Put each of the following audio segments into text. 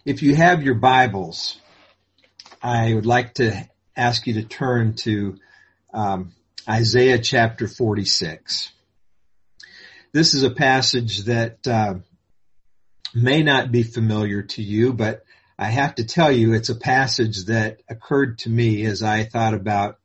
If you have your Bibles, I would like to ask you to turn to Isaiah chapter 46. This is a passage that may not be familiar to you, but I have to tell you it's a passage that occurred to me as I thought about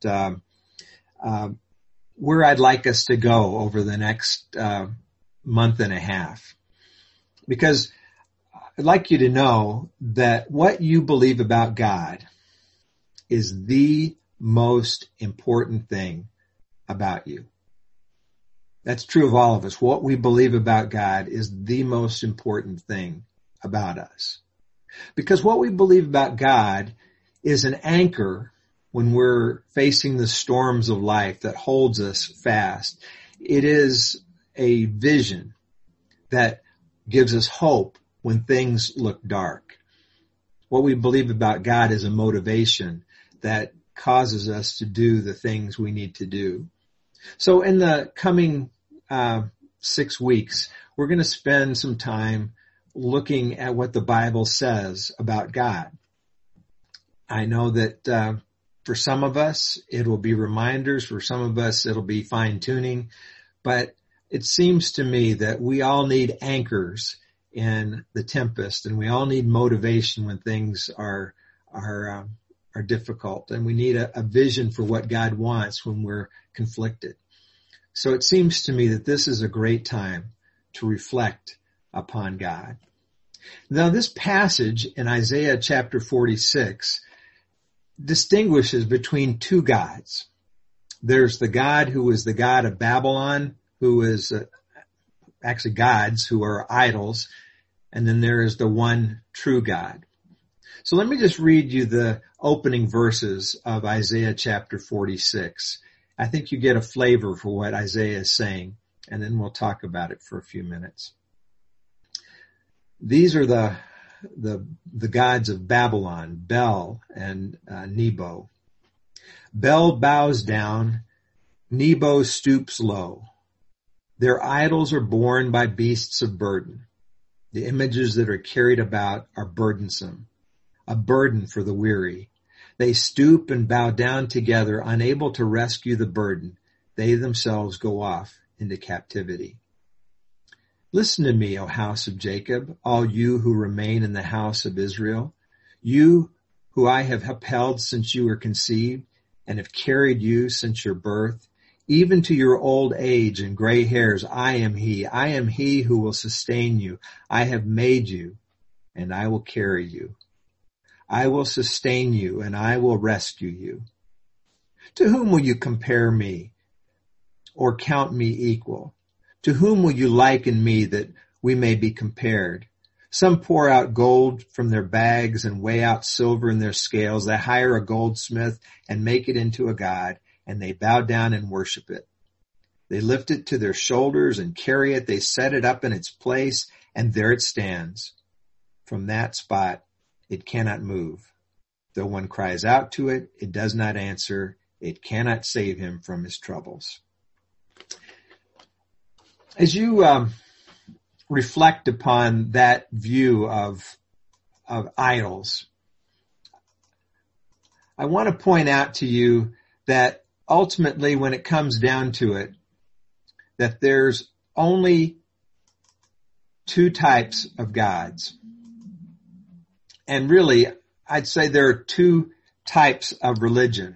where I'd like us to go over the next month and a half. Because I'd like you to know that what you believe about God is the most important thing about you. That's true of all of us. What we believe about God is the most important thing about us. Because what we believe about God is an anchor when we're facing the storms of life that holds us fast. It is a vision that gives us hope when things look dark. What we believe about God is a motivation that causes us to do the things we need to do. So in the coming 6 weeks, we're going to spend some time looking at what the Bible says about God. I know that for some of us, it will be reminders. For some of us, it'll be fine-tuning. But it seems to me that we all need anchors in the tempest, and we all need motivation when things are difficult, and we need a vision for what God wants when we're conflicted. So it seems to me that this is a great time to reflect upon God. Now, this passage in Isaiah chapter 46 distinguishes between two gods. There's the God who is the God of Babylon, who is actually gods who are idols, and then there is the one true God. So let me just read you the opening verses of Isaiah chapter 46. I think you get a flavor for what Isaiah is saying, and then we'll talk about it for a few minutes. These are the gods of Babylon, Bel and Nebo. Bel bows down, Nebo stoops low. Their idols are borne by beasts of burden. The images that are carried about are burdensome, a burden for the weary. They stoop and bow down together, unable to rescue the burden. They themselves go off into captivity. Listen to me, O house of Jacob, all you who remain in the house of Israel, you who I have upheld since you were conceived and have carried you since your birth. Even to your old age and gray hairs, I am he who will sustain you. I have made you, and I will carry you. I will sustain you, and I will rescue you. To whom will you compare me, or count me equal? To whom will you liken me that we may be compared? Some pour out gold from their bags and weigh out silver in their scales. They hire a goldsmith and make it into a god, and they bow down and worship it. They lift it to their shoulders and carry it. They set it up in its place, and there it stands. From that spot, it cannot move. Though one cries out to it, it does not answer. It cannot save him from his troubles. As you reflect upon that view of idols, I want to point out to you that ultimately, when it comes down to it, that there's only two types of gods. And really, I'd say there are two types of religion.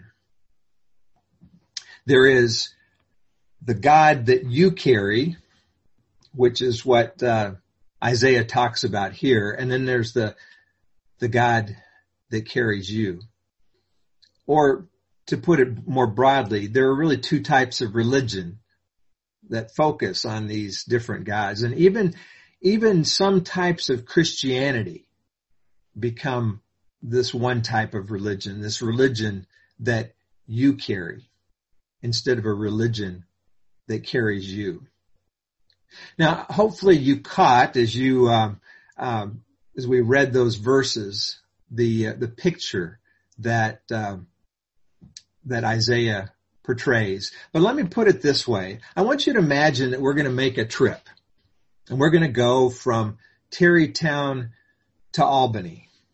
There is the God that you carry, which is what Isaiah talks about here. And then there's the God that carries you. Or to put it more broadly, there are really two types of religion that focus on these different gods. And even some types of Christianity become this one type of religion, this religion that you carry, instead of a religion that carries you. Now, hopefully you caught as we read those verses, the picture that Isaiah portrays. But let me put it this way. I want you to imagine that we're going to make a trip, and we're going to go from Tarrytown to Albany.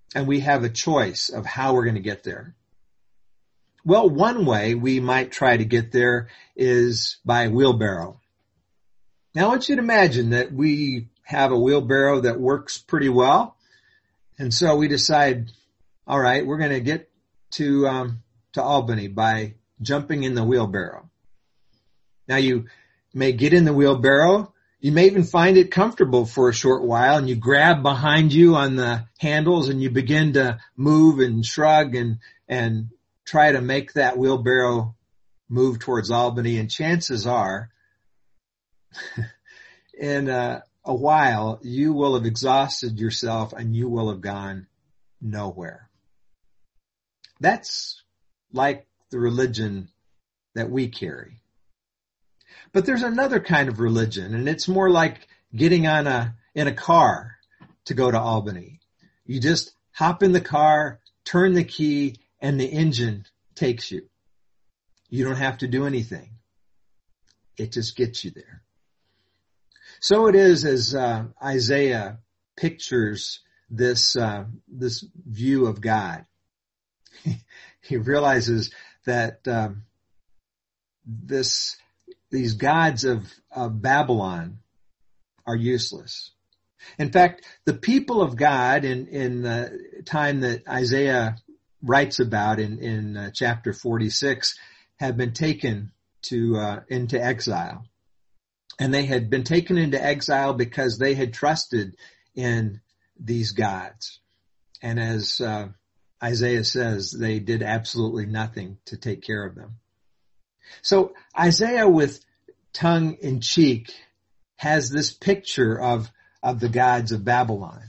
and we have a choice of how we're going to get there. Well, one way we might try to get there is by wheelbarrow. Now, I want you to imagine that we have a wheelbarrow that works pretty well. And so we decide, all right, we're going to get to Albany by jumping in the wheelbarrow. Now, you may get in the wheelbarrow. You may even find it comfortable for a short while, and you grab behind you on the handles and you begin to move and shrug and try to make that wheelbarrow move towards Albany. And chances are, in a while, you will have exhausted yourself and you will have gone nowhere. That's like the religion that we carry. But there's another kind of religion, and it's more like getting in a car to go to Albany. You just hop in the car, turn the key, and the engine takes you. You don't have to do anything. It just gets you there. So it is as Isaiah pictures this view of God. He realizes that these gods of Babylon are useless. In fact, the people of God in the time that Isaiah writes about in chapter 46 have been taken into exile. And they had been taken into exile because they had trusted in these gods. And as Isaiah says, they did absolutely nothing to take care of them. So Isaiah, with tongue in cheek, has this picture of the gods of Babylon.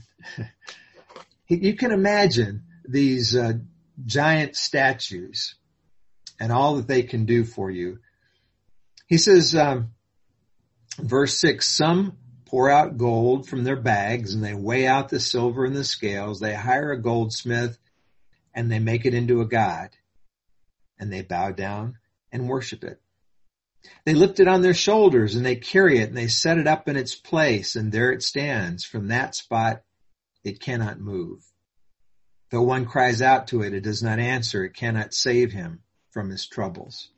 You can imagine these giant statues and all that they can do for you. He says, verse 6, some pour out gold from their bags and they weigh out the silver in the scales. They hire a goldsmith and they make it into a god, and they bow down and worship it. They lift it on their shoulders and they carry it and they set it up in its place, and there it stands. From that spot, it cannot move. Though one cries out to it, it does not answer. It cannot save him from his troubles.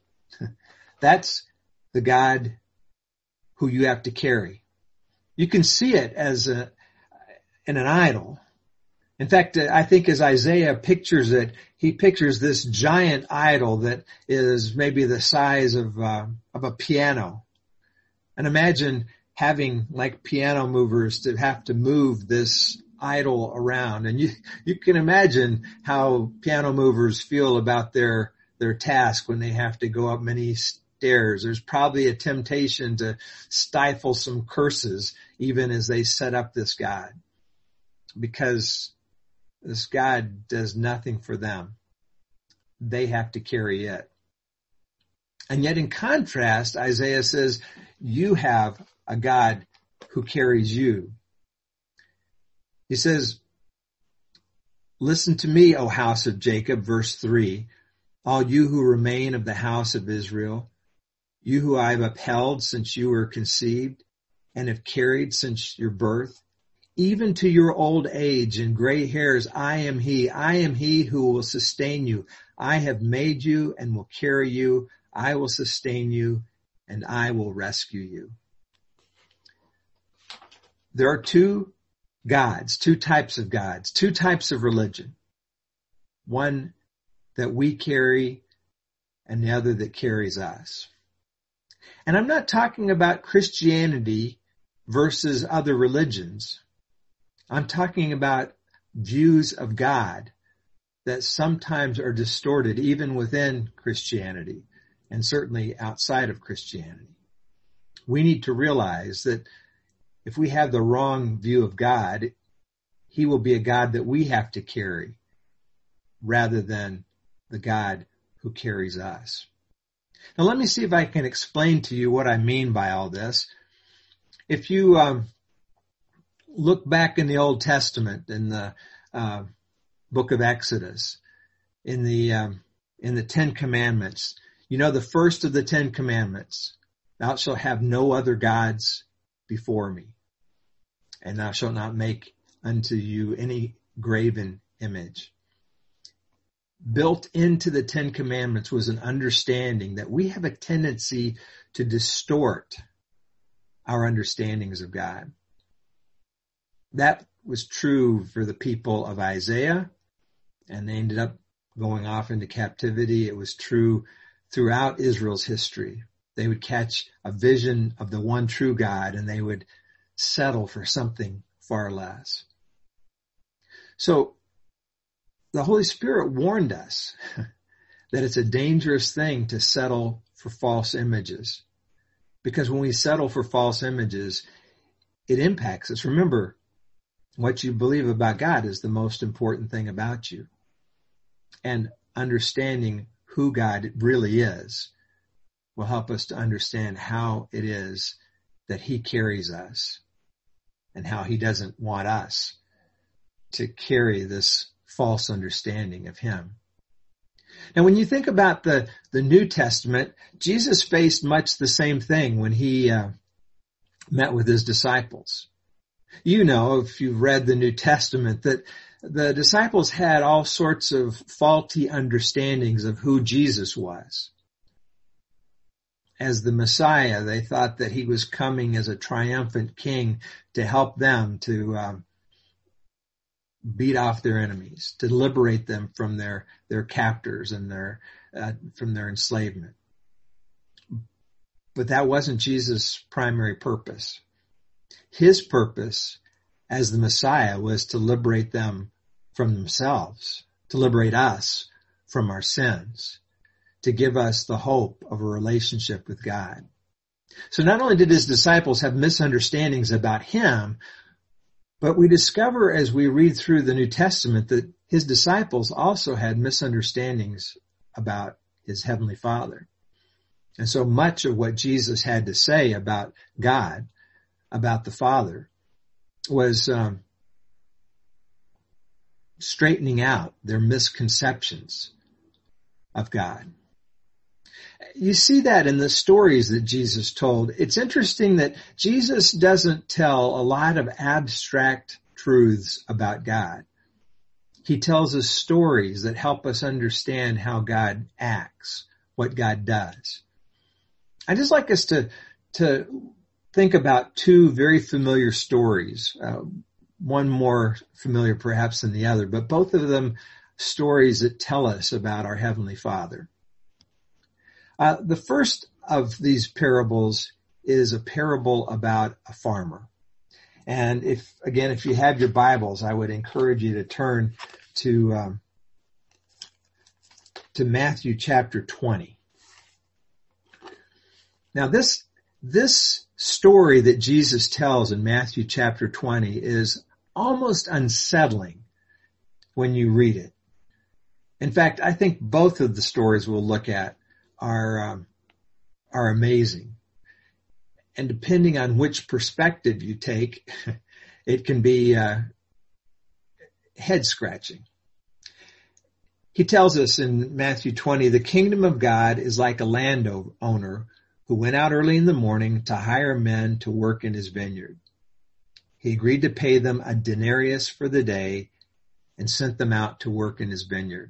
That's the God who you have to carry. You can see it as in an idol. In fact, I think as Isaiah pictures it, he pictures this giant idol that is maybe the size of a piano. And imagine having, like piano movers, to have to move this idol around. And you can imagine how piano movers feel about their task when they have to go up many stairs. There's probably a temptation to stifle some curses even as they set up this God, because this God does nothing for them. They have to carry it. And yet in contrast, Isaiah says, you have a God who carries you. He says, listen to me, O house of Jacob, verse 3, all you who remain of the house of Israel, you who I have upheld since you were conceived and have carried since your birth. Even to your old age and gray hairs, I am he who will sustain you. I have made you and will carry you. I will sustain you and I will rescue you. There are two gods, two types of gods, two types of religion. One that we carry and the other that carries us. And I'm not talking about Christianity versus other religions. I'm talking about views of God that sometimes are distorted even within Christianity and certainly outside of Christianity. We need to realize that if we have the wrong view of God, he will be a God that we have to carry rather than the God who carries us. Now let me see if I can explain to you what I mean by all this. If you look back in the Old Testament, in the book of Exodus, in the Ten Commandments, you know the first of the Ten Commandments, thou shalt have no other gods before me, and thou shalt not make unto you any graven image. Built into the Ten Commandments was an understanding that we have a tendency to distort our understandings of God. That was true for the people of Isaiah, and they ended up going off into captivity. It was true throughout Israel's history. They would catch a vision of the one true God, and they would settle for something far less. So the Holy Spirit warned us that it's a dangerous thing to settle for false images. Because when we settle for false images, it impacts us. Remember, what you believe about God is the most important thing about you. And understanding who God really is will help us to understand how it is that he carries us and how he doesn't want us to carry this false understanding of him. Now, when you think about the New Testament, Jesus faced much the same thing when he met with his disciples. You know, if you've read the New Testament, that the disciples had all sorts of faulty understandings of who Jesus was. As the Messiah, they thought that he was coming as a triumphant king to help them to beat off their enemies, to liberate them from their captors and from their enslavement. But that wasn't Jesus' primary purpose. His purpose as the Messiah was to liberate them from themselves, to liberate us from our sins, to give us the hope of a relationship with God. So not only did his disciples have misunderstandings about him, but we discover as we read through the New Testament that his disciples also had misunderstandings about his heavenly Father. And so much of what Jesus had to say about God, about the Father, was straightening out their misconceptions of God. You see that in the stories that Jesus told. It's interesting that Jesus doesn't tell a lot of abstract truths about God. He tells us stories that help us understand how God acts, what God does. I'd just like us to think about two very familiar stories, one more familiar perhaps than the other, but both of them stories that tell us about our Heavenly Father. The first of these parables is a parable about a farmer. And if you have your Bibles, I would encourage you to turn to Matthew chapter 20. Now this story that Jesus tells in Matthew chapter 20 is almost unsettling when you read it. In fact, I think both of the stories we'll look at are amazing. And depending on which perspective you take, it can be head scratching. He tells us in Matthew 20, the kingdom of God is like a landowner who went out early in the morning to hire men to work in his vineyard. He agreed to pay them a denarius for the day and sent them out to work in his vineyard.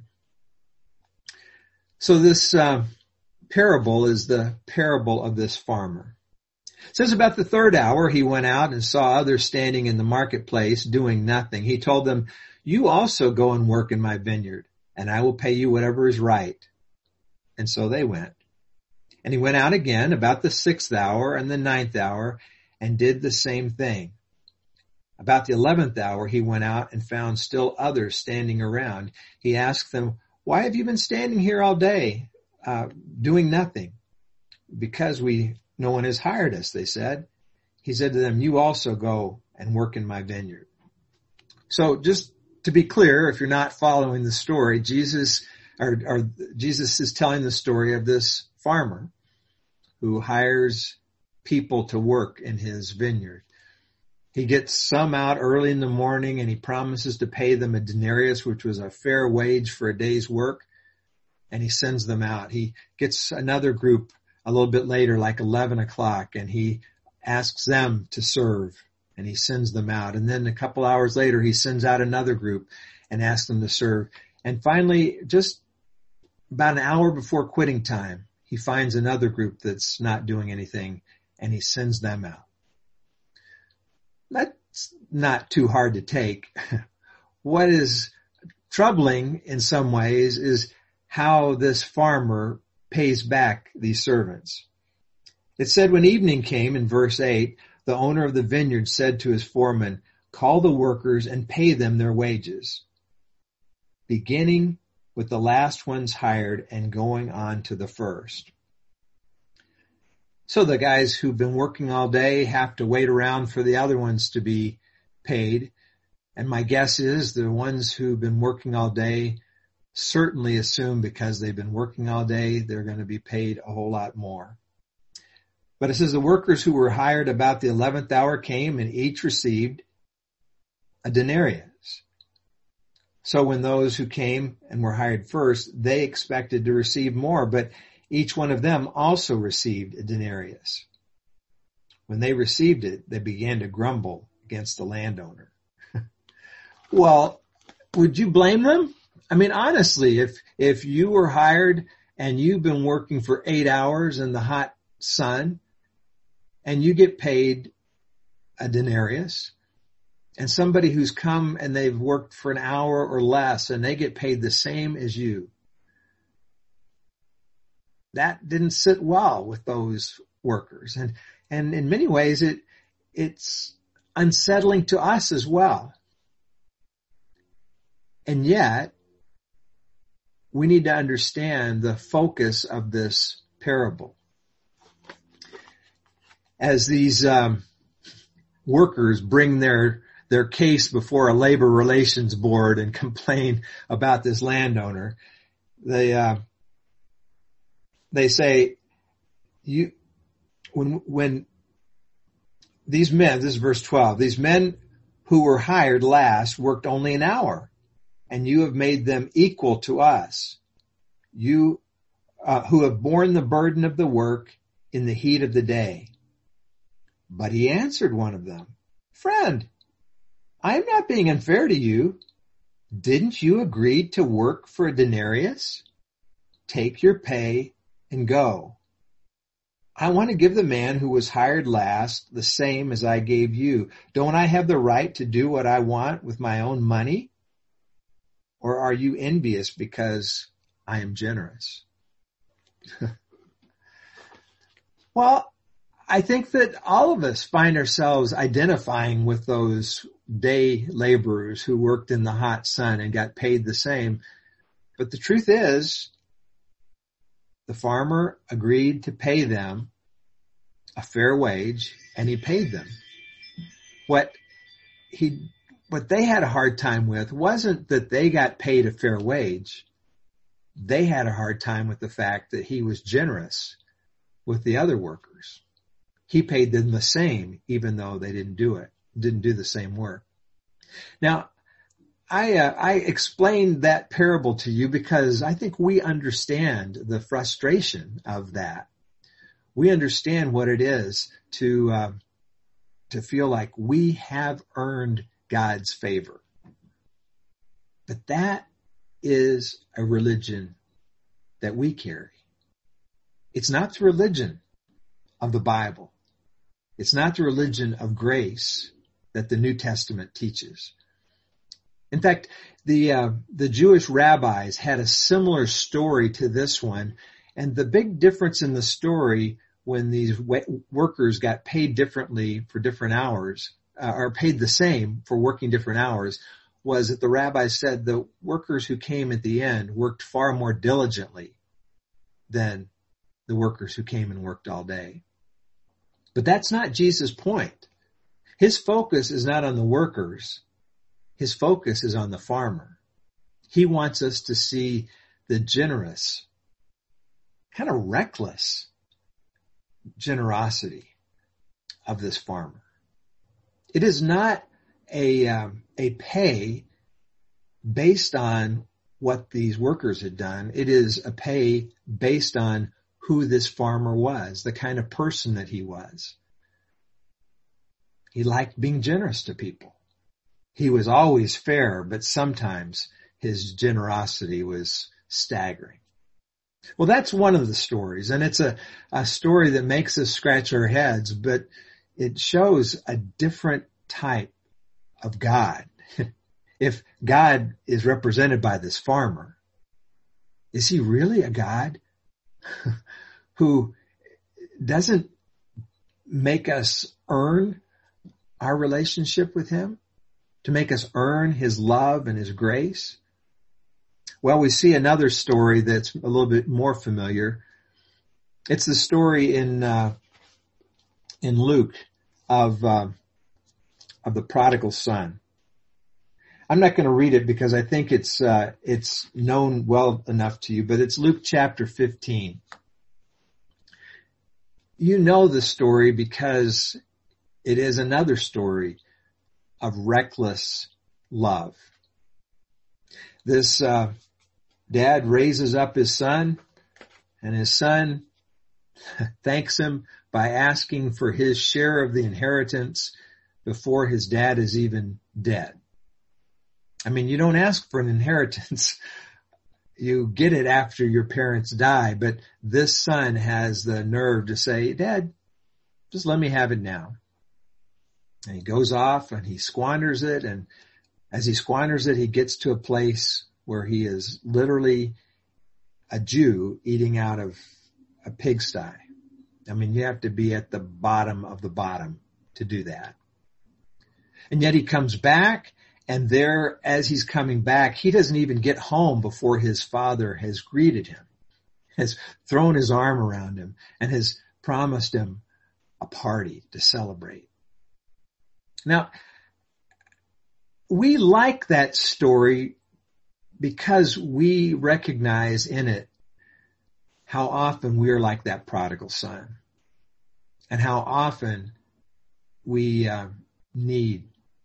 So this parable is the parable of this farmer. It says about the third hour, he went out and saw others standing in the marketplace doing nothing. He told them, "You also go and work in my vineyard, and I will pay you whatever is right." And so they went. And he went out again about the 6th hour and the 9th hour and did the same thing. About the 11th hour, he went out and found still others standing around. He asked them, "Why have you been standing here all day, doing nothing?" "Because no one has hired us," they said. He said to them, "You also go and work in my vineyard." So just to be clear, if you're not following the story, Jesus is telling the story of this farmer who hires people to work in his vineyard. He gets some out early in the morning and he promises to pay them a denarius, which was a fair wage for a day's work, and he sends them out. He gets another group a little bit later, like 11 o'clock, and he asks them to serve and he sends them out. And then a couple hours later, he sends out another group and asks them to serve. And finally, just about an hour before quitting time, he finds another group that's not doing anything, and he sends them out. That's not too hard to take. What is troubling in some ways is how this farmer pays back these servants. It said when evening came in verse 8, the owner of the vineyard said to his foreman, call the workers and pay them their wages, beginning with the last ones hired and going on to the first. So the guys who've been working all day have to wait around for the other ones to be paid. And my guess is the ones who've been working all day certainly assume because they've been working all day, they're going to be paid a whole lot more. But it says the workers who were hired about the 11th hour came and each received a denarius. So when those who came and were hired first, they expected to receive more, but each one of them also received a denarius. When they received it, they began to grumble against the landowner. Well, would you blame them? I mean, honestly, if you were hired and you've been working for 8 hours in the hot sun and you get paid a denarius, and somebody who's come and they've worked for an hour or less and they get paid the same as you, that didn't sit well with those workers. And in many ways, it's unsettling to us as well. And yet, we need to understand the focus of this parable. As these workers bring their case before a labor relations board and complain about this landowner, they say, when these men, this is verse 12, these men who were hired last worked only an hour, and you have made them equal to us, you who have borne the burden of the work in the heat of the day. But he answered one of them, friend, I am not being unfair to you. Didn't you agree to work for a denarius? Take your pay and go. I want to give the man who was hired last the same as I gave you. Don't I have the right to do what I want with my own money? Or are you envious because I am generous? Well, I think that all of us find ourselves identifying with those day laborers who worked in the hot sun and got paid the same. But the truth is, the farmer agreed to pay them a fair wage, and he paid them. What they had a hard time with wasn't that they got paid a fair wage. They had a hard time with the fact that he was generous with the other workers. He paid them the same, even though they didn't do the same work. Now, I explained that parable to you because I think we understand the frustration of that. We understand what it is to feel like we have earned God's favor. But that is a religion that we carry. It's not the religion of the Bible. It's not the religion of grace that the New Testament teaches. In fact, the Jewish rabbis had a similar story to this one, and the big difference in the story when these workers got paid differently for different hours, or paid the same for working different hours, was that the rabbis said the workers who came at the end worked far more diligently than the workers who came and worked all day. But that's not Jesus' point. His focus is not on the workers. His focus is on the farmer. He wants us to see the generous, kind of reckless generosity of this farmer. It is not a pay based on what these workers had done. It is a pay based on who this farmer was, the kind of person that he was. he liked being generous to people. He was always fair, but sometimes his generosity was staggering. Well, that's one of the stories, and it's a story that makes us scratch our heads, but it shows a different type of God. If God is represented by this farmer, is he really a God who doesn't make us earn our relationship with him, to make us earn his love and his grace? Well, we see another story that's a little bit more familiar. It's the story in Luke of the prodigal son. I'm not going to read it because I think it's known well enough to you, but it's Luke chapter 15. You know the story because it is another story of reckless love. This dad raises up his son, and his son thanks him by asking for his share of the inheritance before his dad is even dead. I mean, you don't ask for an inheritance. You get it after your parents die, but this son has the nerve to say, Dad, just let me have it now. And he goes off and he squanders it, and as he squanders it, he gets to a place where he is literally a Jew eating out of a pigsty. I mean, you have to be at the bottom of the bottom to do that. And yet he comes back, and there, as he's coming back, he doesn't even get home before his father has greeted him, has thrown his arm around him, and has promised him a party to celebrate. Now, we like that story because we recognize in it how often we're like that prodigal son, and how often we need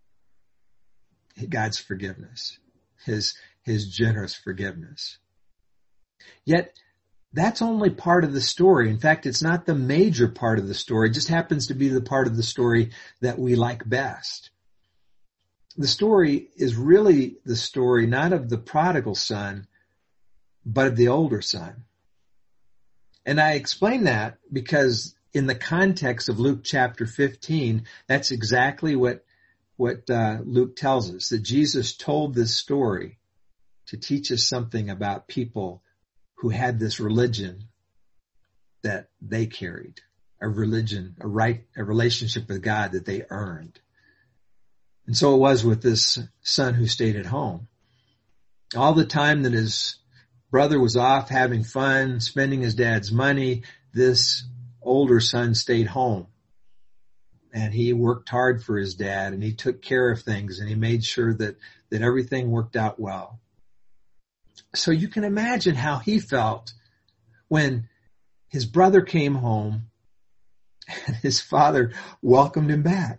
God's forgiveness, his generous forgiveness. Yet that's only part of the story. In fact, it's not the major part of the story. It just happens to be the part of the story that we like best. The story is really the story not of the prodigal son, but of the older son. And I explain that because in the context of Luke chapter 15, that's exactly what Luke tells us, that Jesus told this story to teach us something about people who had this religion that they carried, a religion, a relationship with God that they earned. And so it was with this son who stayed at home. All the time that his brother was off having fun, spending his dad's money, this older son stayed home. And he worked hard for his dad, and he took care of things, and he made sure that everything worked out well. So you can imagine how he felt when his brother came home and his father welcomed him back.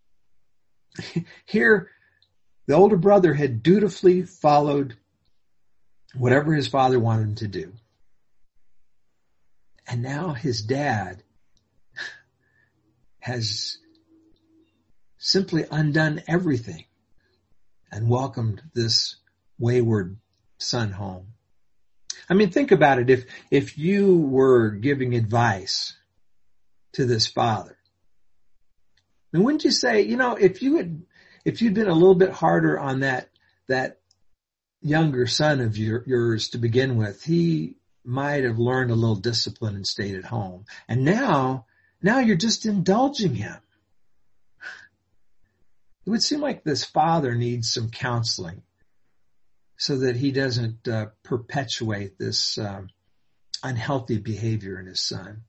Here, the older brother had dutifully followed whatever his father wanted him to do. And now his dad has simply undone everything and welcomed this wayward son home. I mean, think about it. If you were giving advice to this father, I mean, wouldn't you say, if you'd been a little bit harder on that younger son of yours to begin with, he might have learned a little discipline and stayed at home. And now you're just indulging him. It would seem like this father needs some counseling so that he doesn't perpetuate this unhealthy behavior in his son.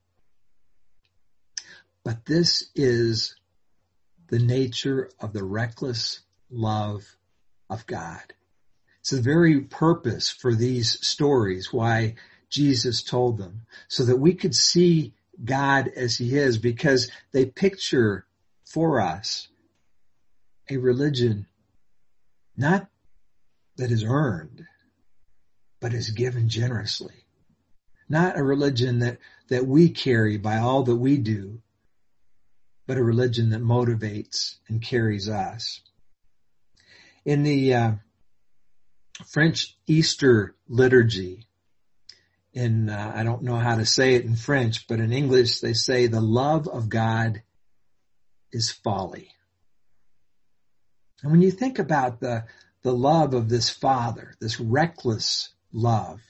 But this is the nature of the reckless love of God. It's the very purpose for these stories, why Jesus told them, so that we could see God as he is, because they picture for us a religion not that is earned, but is given generously. Not a religion that we carry by all that we do, but a religion that motivates and carries us. In the French Easter liturgy, I don't know how to say it in French, but in English they say the love of God is folly. And when you think about the love of this Father, this reckless love,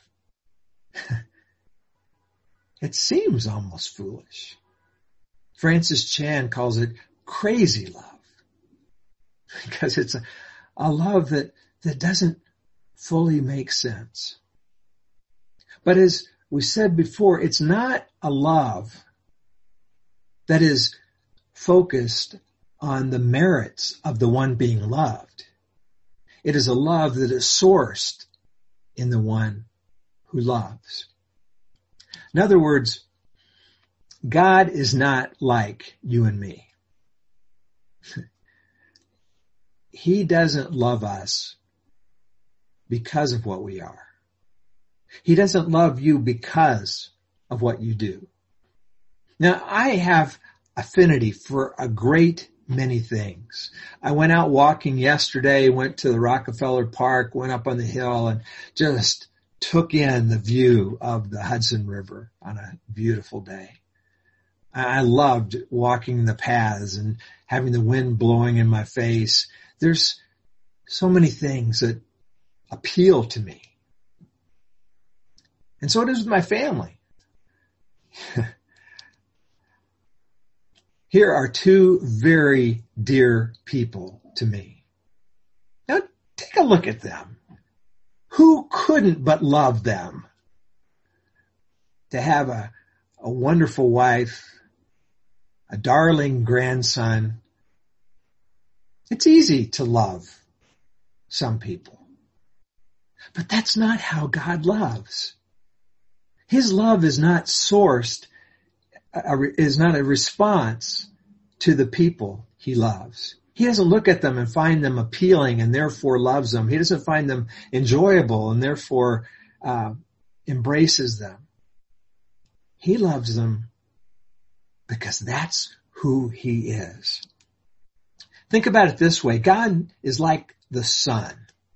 it seems almost foolish. Francis Chan calls it crazy love because it's a love that doesn't fully make sense. But as we said before, it's not a love that is focused on the merits of the one being loved. It is a love that is sourced in the one who loves. In other words, God is not like you and me. He doesn't love us because of what we are. He doesn't love you because of what you do. Now, I have affinity for a great many things. I went out walking yesterday, went to the Rockefeller Park, went up on the hill and just took in the view of the Hudson River on a beautiful day. I loved walking the paths and having the wind blowing in my face. There's so many things that appeal to me. And so it is with my family. Here are two very dear people to me. Now take a look at them. Who couldn't but love them? To have a wonderful wife, a darling grandson. It's easy to love some people. But that's not how God loves. His love is not sourced, is not a response to the people he loves. He doesn't look at them and find them appealing and therefore loves them. He doesn't find them enjoyable and therefore embraces them. He loves them because that's who he is. Think about it this way. God is like the sun.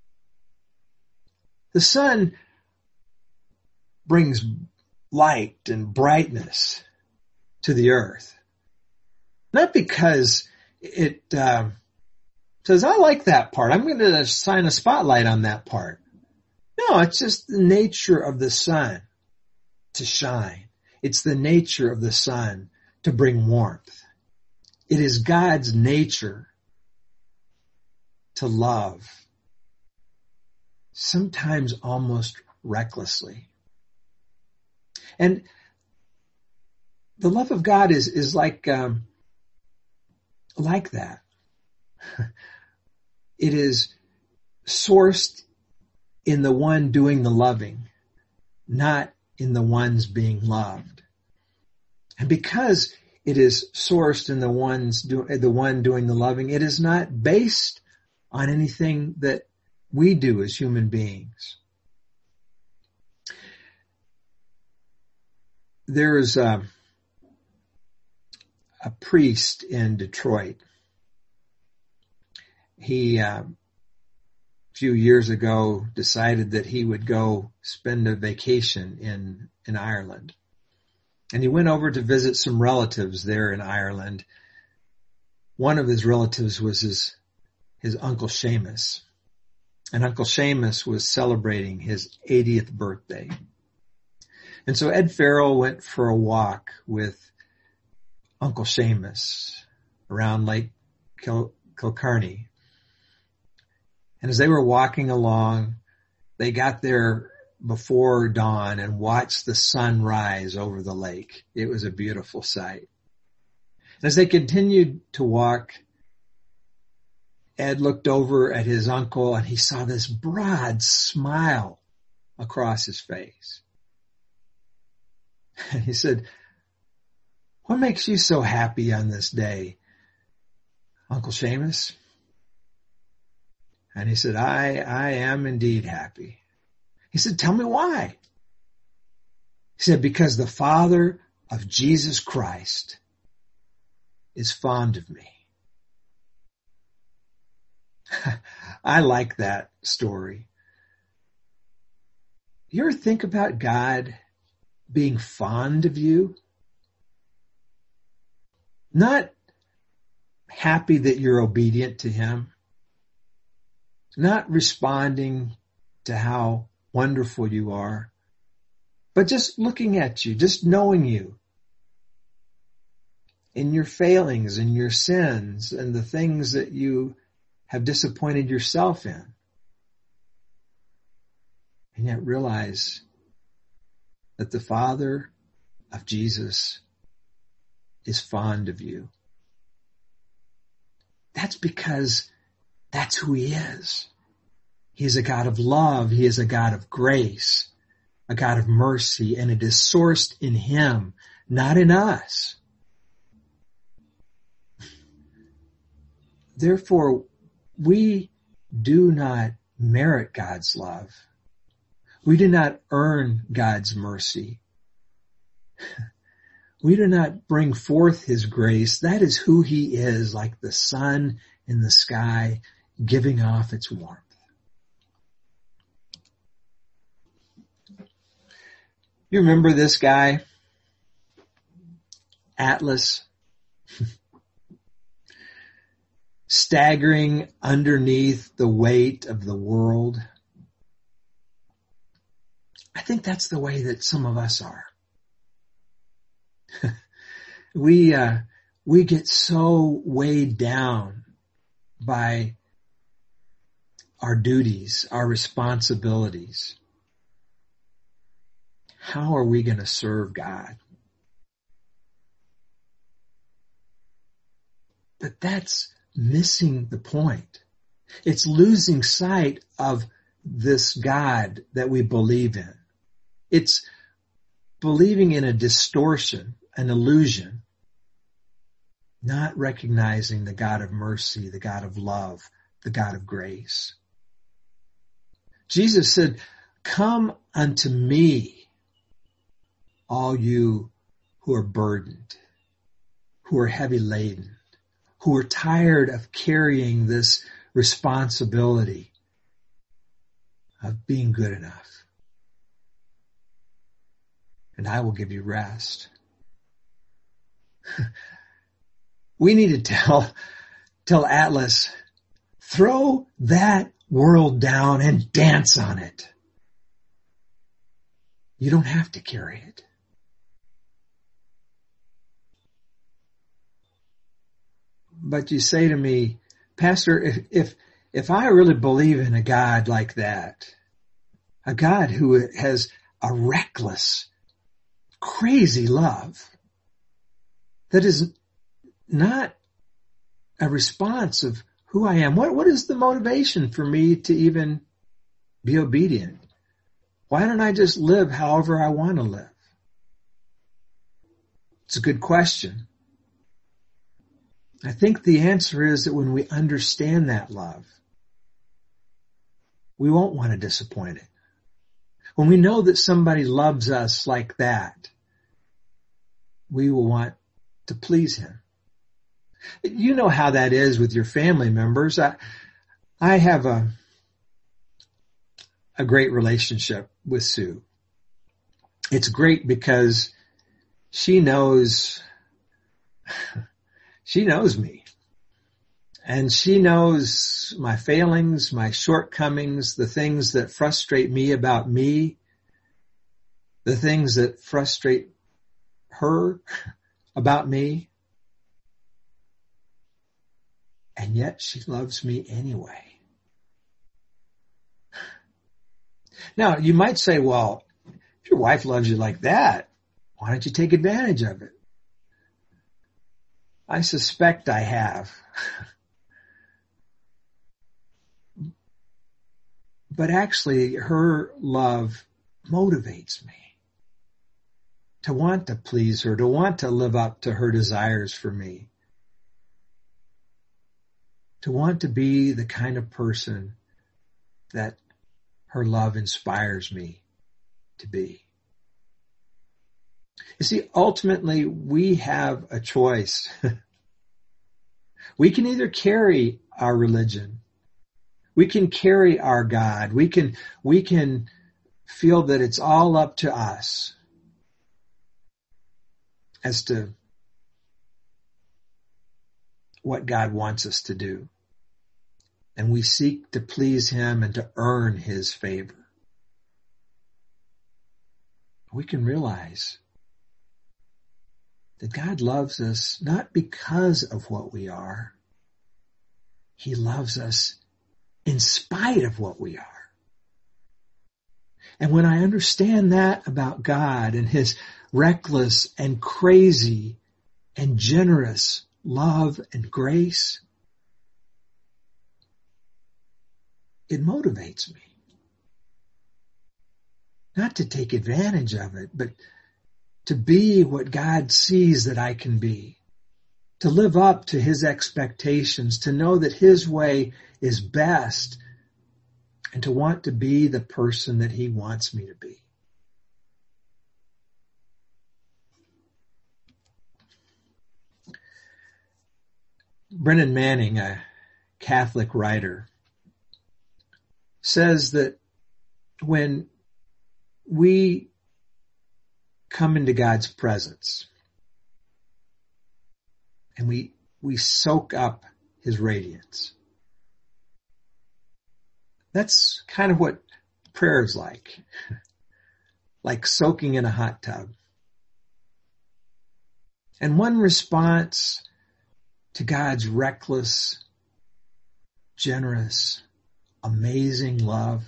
The sun brings light and brightness to the earth. Not because it says, I like that part. I'm going to shine a spotlight on that part. No, it's just the nature of the sun to shine. It's the nature of the sun to bring warmth. It is God's nature to love, sometimes almost recklessly. And the love of God is like that. It is sourced in the one doing the loving, not in the ones being loved. And because it is sourced in the one doing the loving, it is not based on anything that we do as human beings. There is a priest in Detroit. He, a few years ago, decided that he would go spend a vacation in Ireland. And he went over to visit some relatives there in Ireland. One of his relatives was his Uncle Seamus. And Uncle Seamus was celebrating his 80th birthday. And so Ed Farrell went for a walk with Uncle Seamus around Lake Kilcarney. And as they were walking along, they got there before dawn and watched the sun rise over the lake. It was a beautiful sight. And as they continued to walk, Ed looked over at his uncle and he saw this broad smile across his face. And he said, "What makes you so happy on this day, Uncle Seamus?" And he said, I am indeed happy. He said, "Tell me why." He said, "Because the Father of Jesus Christ is fond of me. I like that story. You ever think about God being fond of you? Not happy that you're obedient to him, not responding to how wonderful you are, but just looking at you, just knowing you in your failings and your sins and the things that you have disappointed yourself in. And yet realize that the Father of Jesus is fond of you. That's because that's who he is. He is a God of love. He is a God of grace, a God of mercy, and it is sourced in him, not in us. Therefore, we do not merit God's love. We do not earn God's mercy. We do not bring forth his grace. That is who he is, like the sun in the sky, giving off its warmth. You remember this guy, Atlas, staggering underneath the weight of the world? I think that's the way that some of us are. We get so weighed down by our duties, our responsibilities. How are we going to serve God? But that's missing the point. It's losing sight of this God that we believe in. It's believing in a distortion, an illusion, not recognizing the God of mercy, the God of love, the God of grace. Jesus said, "Come unto me, all you who are burdened, who are heavy laden, who are tired of carrying this responsibility of being good enough. And I will give you rest." We need to tell Atlas, throw that world down and dance on it. You don't have to carry it. But you say to me, Pastor, if I really believe in a God like that, a God who has a reckless, crazy love that is not a response of who I am, what is the motivation for me to even be obedient? Why don't I just live however I want to live? It's a good question. I think the answer is that when we understand that love, we won't want to disappoint it. When we know that somebody loves us like that, we will want to please him. You know how that is with your family members. I have a great relationship with Sue. It's great because she knows me. And she knows my failings, my shortcomings, the things that frustrate me about me, the things that frustrate her about me. And yet she loves me anyway. Now, you might say, well, if your wife loves you like that, why don't you take advantage of it? I suspect I have. But actually, her love motivates me to want to please her, to want to live up to her desires for me, to want to be the kind of person that her love inspires me to be. You see, ultimately, we have a choice. We can either carry our religion, we can carry our God, we can feel that it's all up to us as to what God wants us to do. And we seek to please Him and to earn His favor. We can realize that God loves us not because of what we are. He loves us in spite of what we are. And when I understand that about God and His reckless and crazy and generous love and grace, it motivates me. Not to take advantage of it, but to be what God sees that I can be. To live up to His expectations, to know that His way is best, and to want to be the person that He wants me to be. Brennan Manning, a Catholic writer, says that when we come into God's presence and we soak up His radiance, that's kind of what prayer is like soaking in a hot tub. And one response to God's reckless, generous, amazing love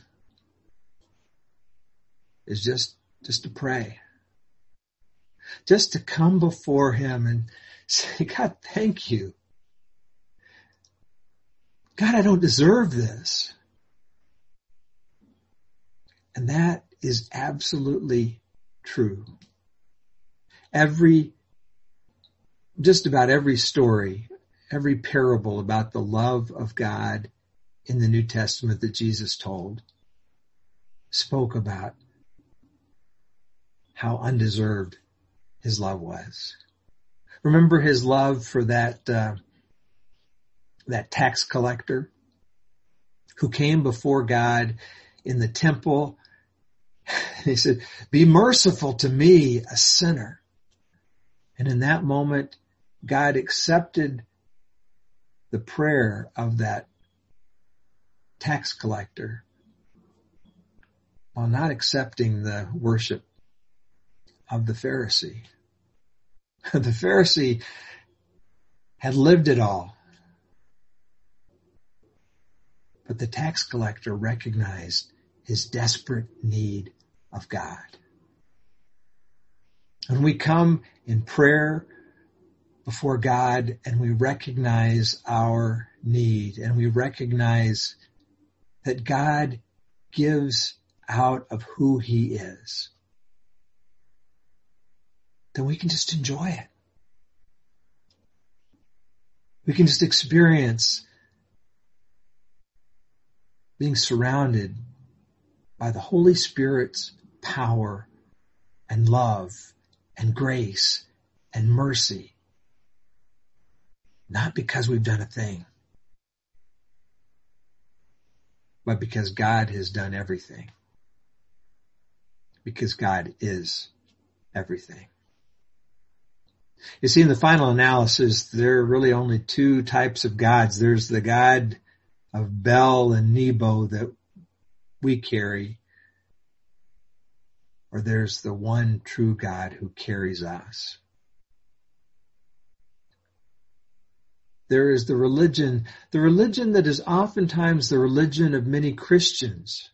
is just to pray. Just to come before Him and say, God, thank you. God, I don't deserve this. And that is absolutely true. Just about every story, every parable about the love of God in the New Testament that Jesus told spoke about how undeserved His love was. Remember His love for that tax collector who came before God in the temple. He said, "Be merciful to me, a sinner." And in that moment, God accepted the prayer of that tax collector while not accepting the worship of the Pharisee. The Pharisee had lived it all. But the tax collector recognized his desperate need of God. When we come in prayer before God and we recognize our need and we recognize that God gives out of who He is, then we can just enjoy it. We can just experience being surrounded by the Holy Spirit's power and love and grace and mercy. Not because we've done a thing, but because God has done everything. Because God is everything. You see, in the final analysis, there are really only two types of gods. There's the God of Bel and Nebo that we carry, or there's the one true God who carries us. There is the religion that is oftentimes the religion of many Christians.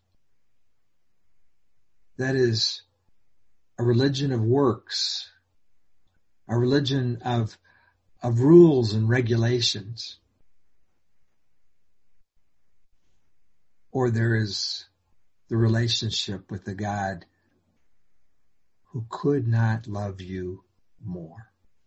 That is a religion of works, a religion of rules and regulations. Or there is the relationship with the God who could not love you more.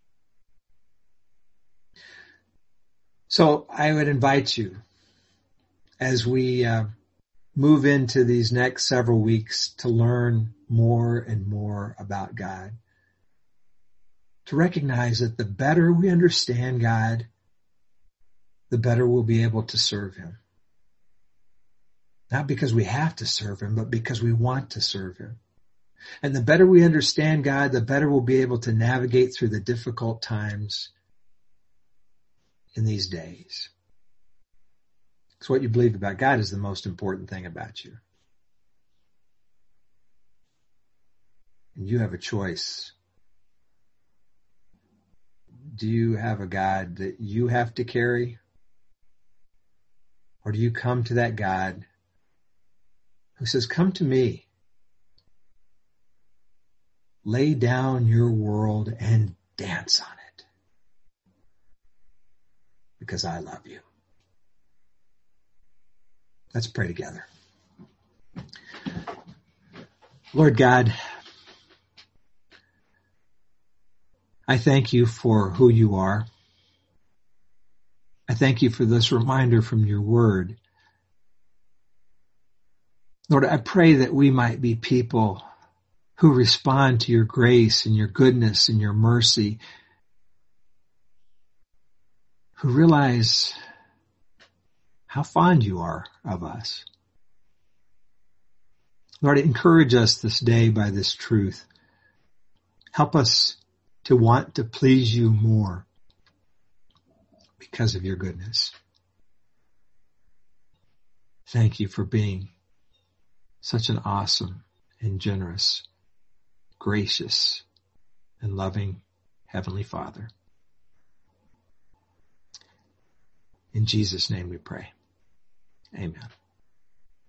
So I would invite you, as we move into these next several weeks, to learn more and more about God, to recognize that the better we understand God, the better we'll be able to serve him. Not because we have to serve him, but because we want to serve him. And the better we understand God, the better we'll be able to navigate through the difficult times in these days. So what you believe about God is the most important thing about you. And you have a choice. Do you have a God that you have to carry? Or do you come to that God who says, come to me. Lay down your world and dance on it. Because I love you. Let's pray together. Lord God, I thank you for who you are. I thank you for this reminder from your word. Lord, I pray that we might be people who respond to your grace and your goodness and your mercy, who realize how fond you are of us. Lord, encourage us this day by this truth. Help us to want to please you more because of your goodness. Thank you for being such an awesome and generous, gracious and loving Heavenly Father. In Jesus' name we pray. Amen.